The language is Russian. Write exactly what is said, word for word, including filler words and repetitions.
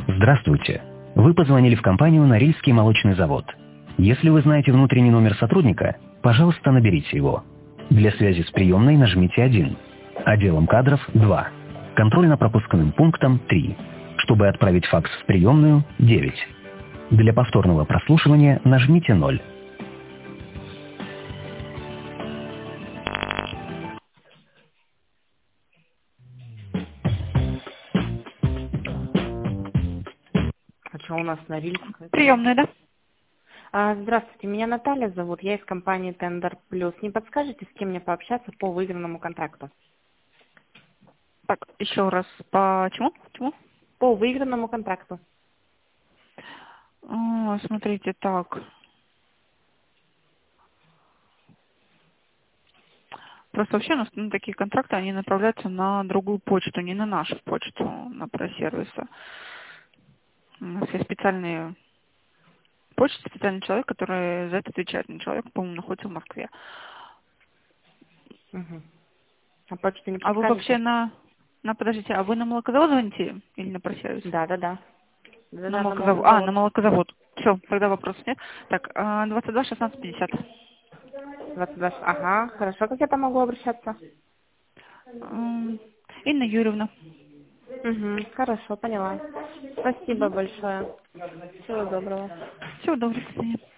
Здравствуйте. Вы позвонили в компанию «Норильский молочный завод». Если вы знаете внутренний номер сотрудника, пожалуйста, наберите его. Для связи с приемной нажмите один. Отделом кадров два. Контрольно-пропускным пунктом три. Чтобы отправить факс в приемную девять. Для повторного прослушивания нажмите ноль. А что у нас Норильская? Приемная, да? А, здравствуйте, меня Наталья зовут, я из компании Tender Plus. Не подскажете, с кем мне пообщаться по выигранному контракту? Так, еще раз. Почему? Почему? По выигранному контракту. А, смотрите, так. Просто вообще у нас ну, такие контракты, они направляются на другую почту, не на нашу почту, на пресс-сервисы. У нас есть специальные почты, специальный человек, который за это отвечает. Но человек, по-моему, находится в Москве. Угу. А почту не А вы вообще подскажете? на... на подождите, а вы на молокозавод звоните или на пресс-сервис? Да, да, да. Да, На да, на молокозавод. А, на молокозавод. молокозавод. Все, тогда вопросов нет. Так, а, двадцать два шестнадцать пятьдесят. двадцать два. Ага, хорошо, как я там могу обращаться? М, Инна Юрьевна. Угу, хорошо, поняла. Спасибо большое. Всего доброго. Всего доброго, до свидания.